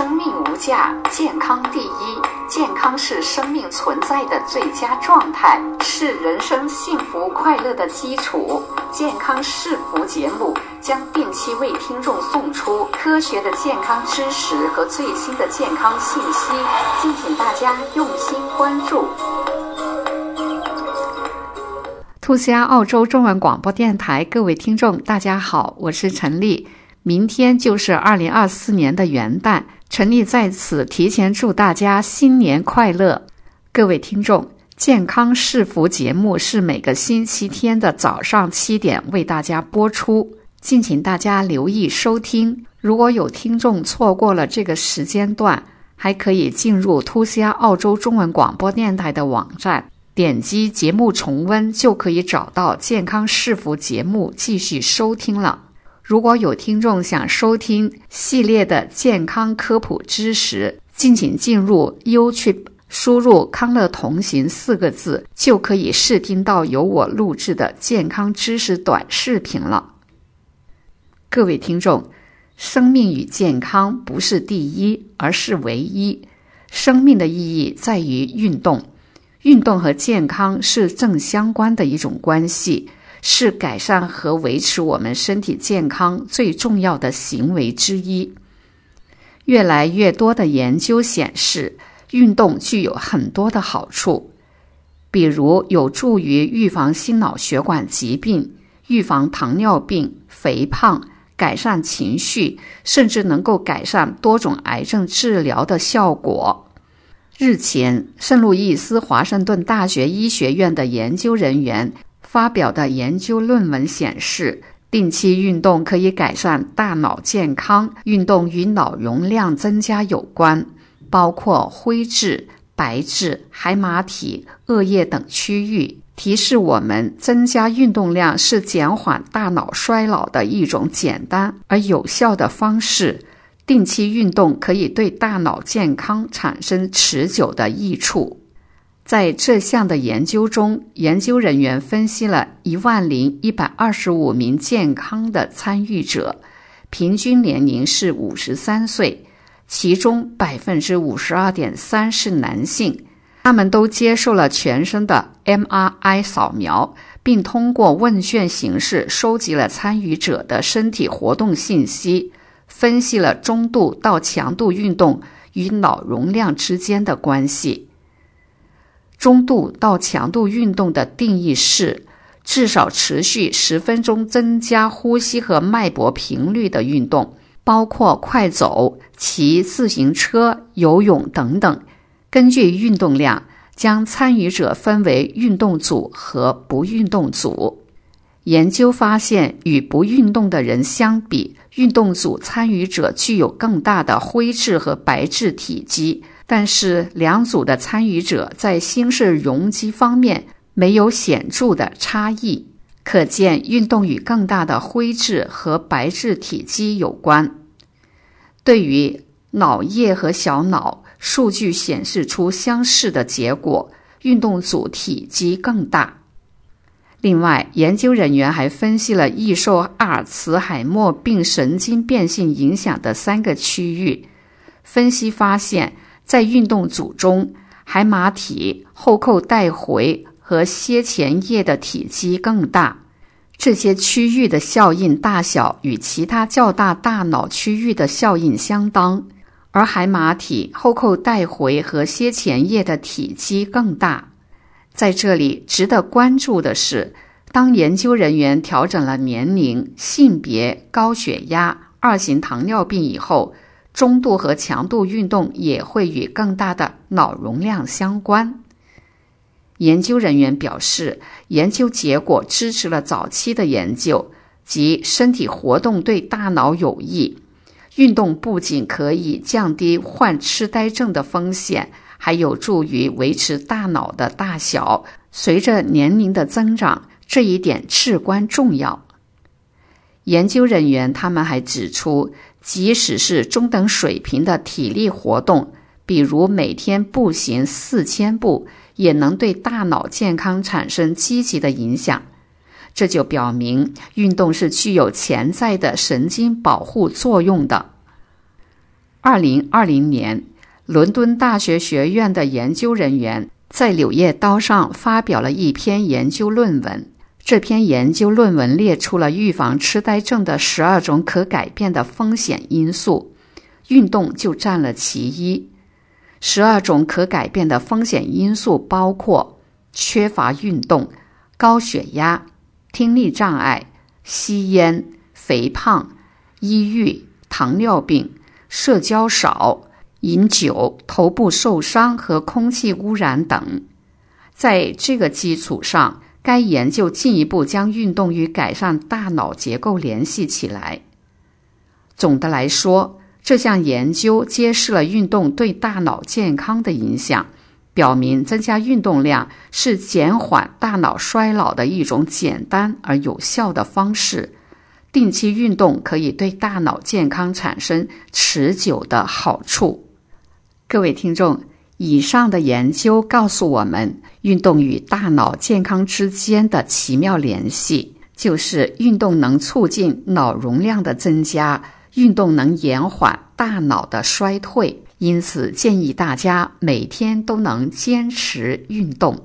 生命无价，健康第一。健康是生命存在的最佳状态，是人生幸福快乐的基础。健康是福节目将定期为听众送出科学的健康知识和最新的健康信息，敬请大家用心关注。 兔虾澳洲中文广播电台，各位听众大家好，我是陈丽。明天就是2024年的元旦，陈丽在此提前祝大家新年快乐。各位听众，健康是福节目是每个星期天的早上7点为大家播出，敬请大家留意收听。如果有听众错过了这个时间段，还可以进入兔虾澳洲中文广播电台的网站，点击节目重温，就可以找到健康是福节目继续收听了。如果有听众想收听系列的健康科普知识，敬请进入 YouTube， 输入康乐同行4个字，就可以试听到由我录制的健康知识短视频了。各位听众，生命与健康不是第一，而是唯一。生命的意义在于运动，运动和健康是正相关的一种关系，是改善和维持我们身体健康最重要的行为之一。越来越多的研究显示，运动具有很多的好处，比如有助于预防心脑血管疾病，预防糖尿病、肥胖，改善情绪，甚至能够改善多种癌症治疗的效果。日前，圣路易斯华盛顿大学医学院的研究人员发表的研究论文显示，定期运动可以改善大脑健康，运动与脑容量增加有关，包括灰质、白质、海马体、额叶等区域，提示我们增加运动量是减缓大脑衰老的一种简单而有效的方式。定期运动可以对大脑健康产生持久的益处。在这项的研究中，研究人员分析了10125名健康的参与者，平均年龄是53岁，其中 52.3% 是男性。他们都接受了全身的 MRI 扫描，并通过问卷形式收集了参与者的身体活动信息，分析了中度到强度运动与脑容量之间的关系。中度到强度运动的定义是至少持续10分钟增加呼吸和脉搏频率的运动，包括快走、骑自行车、游泳等等。根据运动量，将参与者分为运动组和不运动组。研究发现，与不运动的人相比，运动组参与者具有更大的灰质和白质体积，但是两组的参与者在心室容积方面没有显著的差异，可见运动与更大的灰质和白质体积有关。对于脑叶和小脑，数据显示出相似的结果，运动组体积更大。另外，研究人员还分析了易受阿尔茨海默病神经变性影响的3个区域。分析发现，在运动组中，海马体、后扣带回和楔前叶的体积更大。这些区域的效应大小与其他较大大脑区域的效应相当，而海马体、后扣带回和楔前叶的体积更大。在这里值得关注的是，当研究人员调整了年龄、性别、高血压、2型糖尿病以后，中度和强度运动也会与更大的脑容量相关。研究人员表示，研究结果支持了早期的研究，即身体活动对大脑有益。运动不仅可以降低患痴呆症的风险，还有助于维持大脑的大小。随着年龄的增长，这一点至关重要。研究人员他们还指出，即使是中等水平的体力活动，比如每天步行4000步，也能对大脑健康产生积极的影响。这就表明运动是具有潜在的神经保护作用的。 2020年，伦敦大学学院的研究人员在《柳叶刀》上发表了一篇研究论文。这篇研究论文列出了预防痴呆症的12种可改变的风险因素，运动就占了其一。12种可改变的风险因素包括缺乏运动、高血压、听力障碍、吸烟、肥胖、抑郁、糖尿病、社交少、饮酒、头部受伤和空气污染等。在这个基础上，该研究进一步将运动与改善大脑结构联系起来。总的来说，这项研究揭示了运动对大脑健康的影响，表明增加运动量是减缓大脑衰老的一种简单而有效的方式。定期运动可以对大脑健康产生持久的好处。各位听众，以上的研究告诉我们，运动与大脑健康之间的奇妙联系，就是运动能促进脑容量的增加，运动能延缓大脑的衰退，因此建议大家每天都能坚持运动。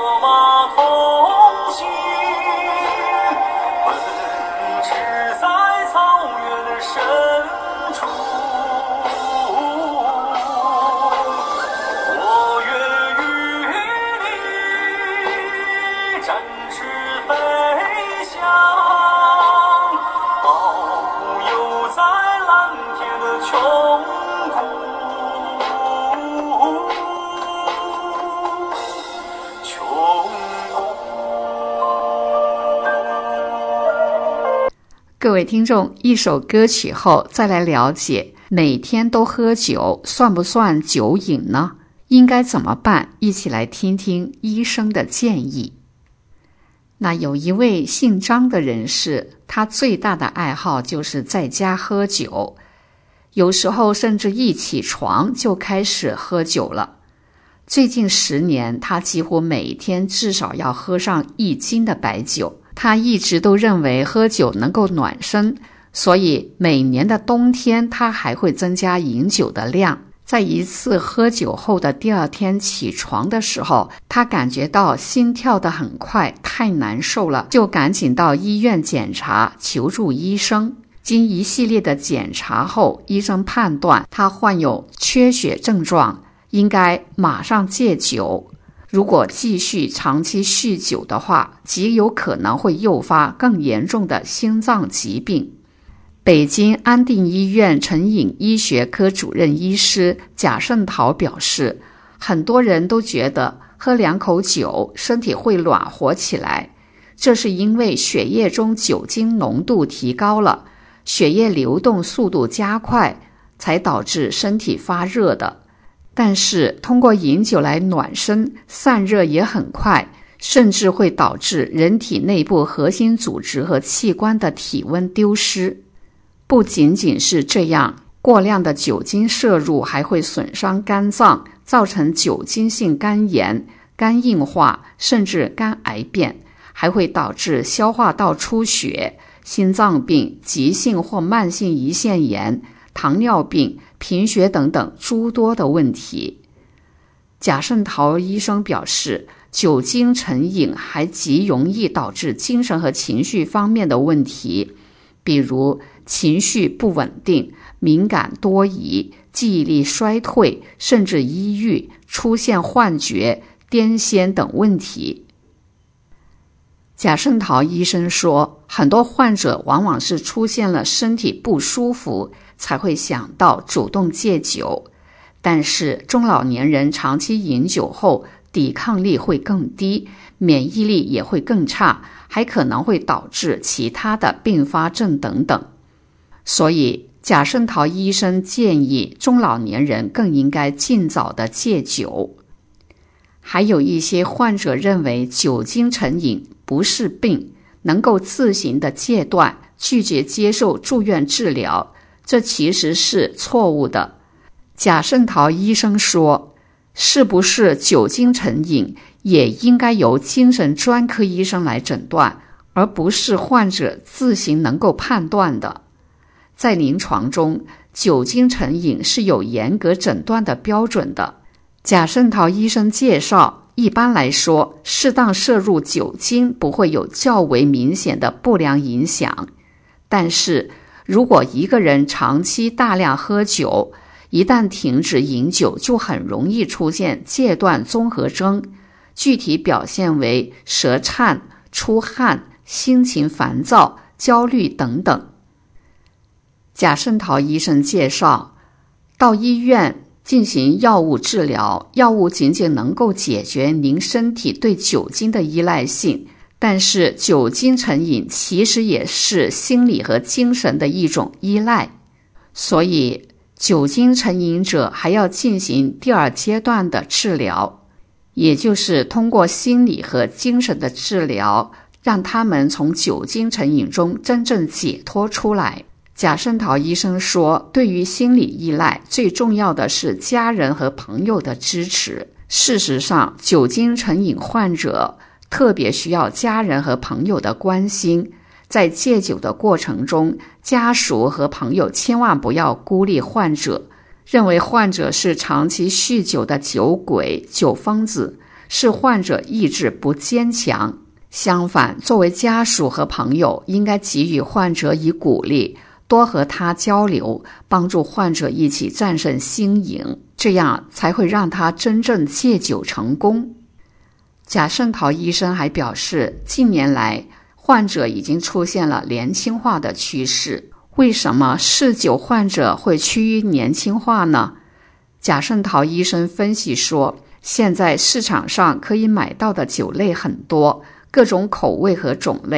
同行，奔驰在各位听众，一首歌曲后再来了解，每天都喝酒算不算酒瘾呢？应该怎么办？一起来听听医生的建议。那有一位姓张的人士，他最大的爱好就是在家喝酒，有时候甚至一起床就开始喝酒了。最近10年，他几乎每天至少要喝上1斤的白酒。他一直都认为喝酒能够暖身，所以每年的冬天他还会增加饮酒的量。在一次喝酒后的第2天起床的时候，他感觉到心跳得很快，太难受了，就赶紧到医院检查，求助医生。经一系列的检查后，医生判断他患有缺血症状，应该马上戒酒。如果继续长期酗酒的话，极有可能会诱发更严重的心脏疾病。北京安定医院成瘾医学科主任医师贾胜桃表示，很多人都觉得喝2口酒身体会暖和起来，这是因为血液中酒精浓度提高了，血液流动速度加快，才导致身体发热的。但是通过饮酒来暖身，散热也很快，甚至会导致人体内部核心组织和器官的体温丢失。不仅仅是这样，过量的酒精摄入还会损伤肝脏，造成酒精性肝炎、肝硬化，甚至肝癌变，还会导致消化道出血、心脏病、急性或慢性胰腺炎、糖尿病、贫血等等诸多的问题。贾胜桃医生表示，酒精成瘾还极容易导致精神和情绪方面的问题，比如情绪不稳定、敏感多疑、记忆力衰退，甚至抑郁、出现幻觉、癫痫等问题。贾胜桃医生说，很多患者往往是出现了身体不舒服才会想到主动戒酒，但是中老年人长期饮酒后，抵抗力会更低，免疫力也会更差，还可能会导致其他的并发症等等。所以贾胜桃医生建议中老年人更应该尽早的戒酒。还有一些患者认为酒精成瘾不是病，能够自行的戒断，拒绝接受住院治疗，这其实是错误的。贾胜桃医生说，是不是酒精成瘾也应该由精神专科医生来诊断，而不是患者自行能够判断的。在临床中，酒精成瘾是有严格诊断的标准的。贾胜桃医生介绍，一般来说，适当摄入酒精不会有较为明显的不良影响。但是，如果一个人长期大量喝酒，一旦停止饮酒，就很容易出现戒断综合征，具体表现为舌颤、出汗、心情烦躁、焦虑等等。贾胜桃医生介绍，到医院进行药物治疗，药物仅仅能够解决您身体对酒精的依赖性，但是酒精成瘾其实也是心理和精神的一种依赖，所以酒精成瘾者还要进行第2阶段的治疗，也就是通过心理和精神的治疗，让他们从酒精成瘾中真正解脱出来。贾胜桃医生说，对于心理依赖，最重要的是家人和朋友的支持。事实上，酒精成瘾患者特别需要家人和朋友的关心。在戒酒的过程中，家属和朋友千万不要孤立患者，认为患者是长期酗酒的酒鬼、酒疯子，是患者意志不坚强。相反，作为家属和朋友，应该给予患者以鼓励，多和他交流，帮助患者一起战胜心瘾，这样才会让他真正戒酒成功。贾胜桃医生还表示，近年来患者已经出现了年轻化的趋势。为什么嗜酒患者会趋于年轻化呢？贾胜桃医生分析说，现在市场上可以买到的酒类很多，各种口味和种类，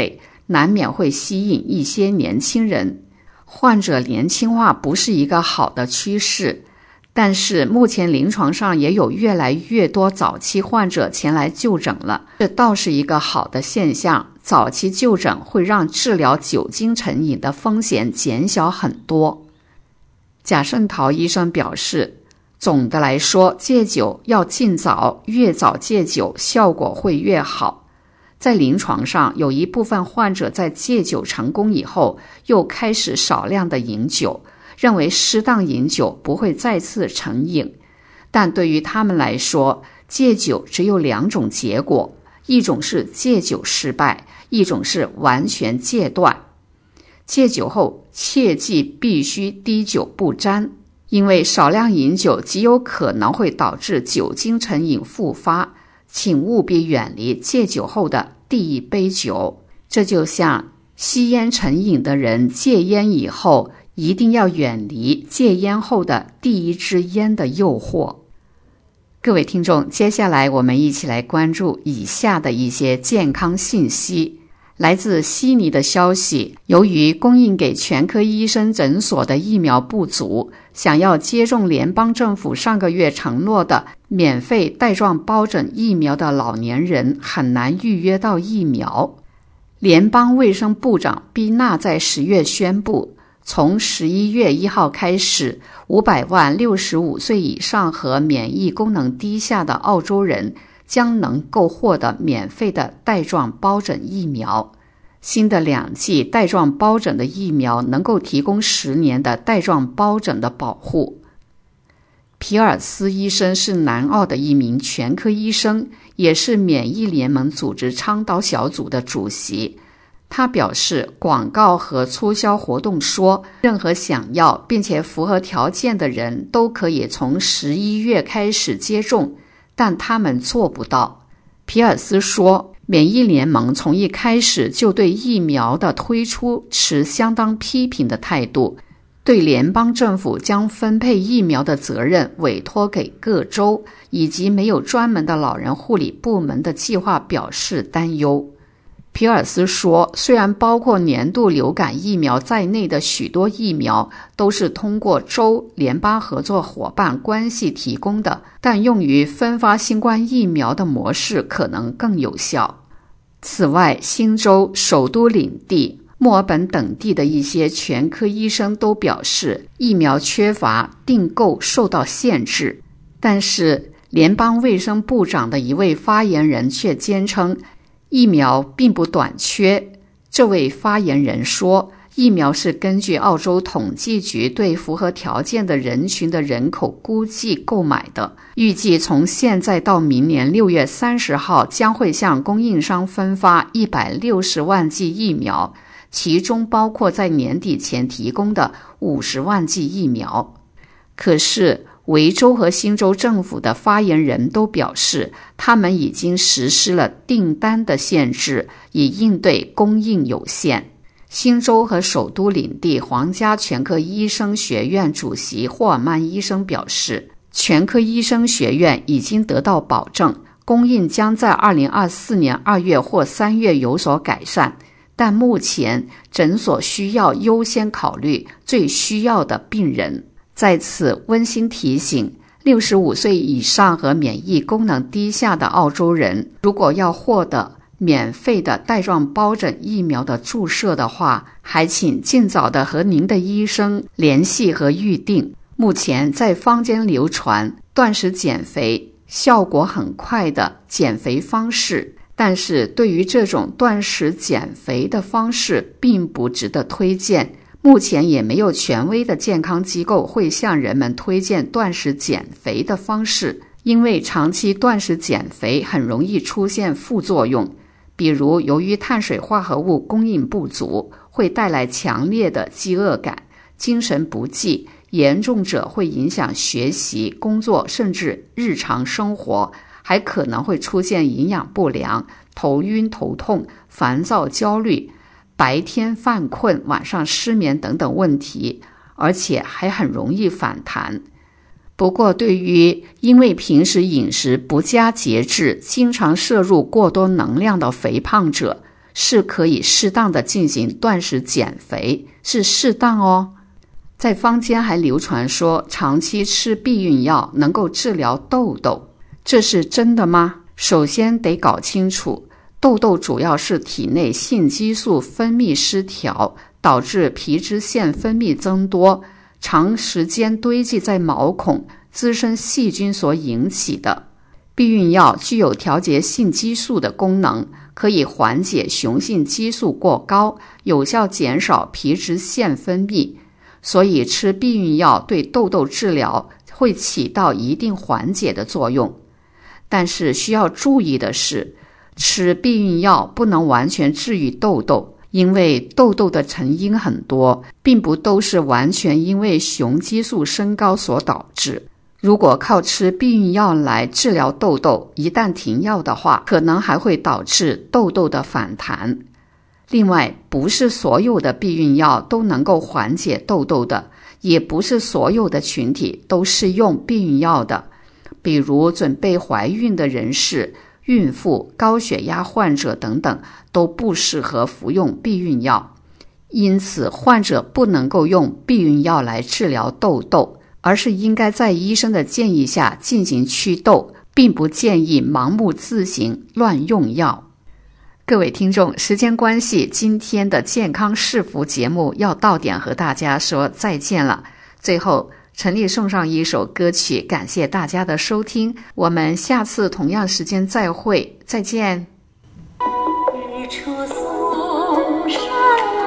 难免会吸引一些年轻人。患者年轻化不是一个好的趋势，但是目前临床上也有越来越多早期患者前来就诊了，这倒是一个好的现象。早期就诊会让治疗酒精成瘾的风险减小很多。贾胜陶医生表示，总的来说，戒酒要尽早，越早戒酒效果会越好。在临床上，有一部分患者在戒酒成功以后，又开始少量的饮酒，认为适当饮酒不会再次成瘾。但对于他们来说，戒酒只有2种结果，一种是戒酒失败，一种是完全戒断。戒酒后切记必须滴酒不沾，因为少量饮酒极有可能会导致酒精成瘾复发，请务必远离戒酒后的第1杯酒。这就像吸烟成瘾的人戒烟以后，一定要远离戒烟后的第1支烟的诱惑。各位听众，接下来我们一起来关注以下的一些健康信息。来自悉尼的消息，由于供应给全科医生诊所的疫苗不足，想要接种联邦政府上个月承诺的免费带状疱疹疫苗的老年人很难预约到疫苗。联邦卫生部长毕纳在10月宣布，从11月1号开始，500万65岁以上和免疫功能低下的澳洲人将能够获得免费的带状疱疹疫苗。新的2剂带状疱疹的疫苗能够提供10年的带状疱疹的保护。皮尔斯医生是南澳的一名全科医生，也是免疫联盟组织倡导小组的主席。他表示，广告和促销活动说，任何想要并且符合条件的人都可以从11月开始接种，但他们做不到。皮尔斯说，免疫联盟从一开始就对疫苗的推出持相当批评的态度，对联邦政府将分配疫苗的责任委托给各州，以及没有专门的老人护理部门的计划表示担忧。皮尔斯说，虽然包括年度流感疫苗在内的许多疫苗都是通过州联邦合作伙伴关系提供的，但用于分发新冠疫苗的模式可能更有效。此外，新州、首都领地、墨尔本等地的一些全科医生都表示，疫苗缺乏，订购受到限制。但是，联邦卫生部长的一位发言人却坚称，疫苗并不短缺。这位发言人说，疫苗是根据澳洲统计局对符合条件的人群的人口估计购买的，预计从现在到明年6月30号将会向供应商分发160万剂疫苗，其中包括在年底前提供的50万剂疫苗。可是维州和新州政府的发言人都表示，他们已经实施了订单的限制，以应对供应有限。新州和首都领地皇家全科医生学院主席霍尔曼医生表示，全科医生学院已经得到保证，供应将在2024年2月或3月有所改善，但目前诊所需要优先考虑最需要的病人。在此温馨提醒，65岁以上和免疫功能低下的澳洲人，如果要获得免费的带状疱疹疫苗的注射的话，还请尽早的和您的医生联系和预定。目前在坊间流传断食减肥效果很快的减肥方式，但是对于这种断食减肥的方式并不值得推荐。目前也没有权威的健康机构会向人们推荐断食减肥的方式，因为长期断食减肥很容易出现副作用，比如由于碳水化合物供应不足，会带来强烈的饥饿感、精神不济，严重者会影响学习、工作甚至日常生活，还可能会出现营养不良、头晕头痛、烦躁焦虑、白天犯困、晚上失眠等等问题，而且还很容易反弹。不过，对于因为平时饮食不加节制，经常摄入过多能量的肥胖者， 是可以适当的进行断食减肥，是适当哦。在坊间还流传说长期吃避孕药能够治疗痘痘，这是真的吗？首先得搞清楚，痘痘主要是体内性激素分泌失调，导致皮脂腺分泌增多，长时间堆积在毛孔，滋生细菌所引起的。避孕药具有调节性激素的功能，可以缓解雄性激素过高，有效减少皮脂腺分泌，所以吃避孕药对痘痘治疗会起到一定缓解的作用。但是需要注意的是，吃避孕药不能完全治愈痘痘，因为痘痘的成因很多，并不都是完全因为雄激素升高所导致。如果靠吃避孕药来治疗痘痘，一旦停药的话，可能还会导致痘痘的反弹。另外，不是所有的避孕药都能够缓解痘痘的，也不是所有的群体都适用避孕药的。比如准备怀孕的人士、孕妇、高血压患者等等，都不适合服用避孕药。因此，患者不能够用避孕药来治疗痘痘，而是应该在医生的建议下进行祛痘，并不建议盲目自行乱用药。各位听众，时间关系，今天的健康是福节目要到点和大家说再见了。最后，陈丽送上一首歌曲，感谢大家的收听，我们下次同样时间再会，再见。日出嵩山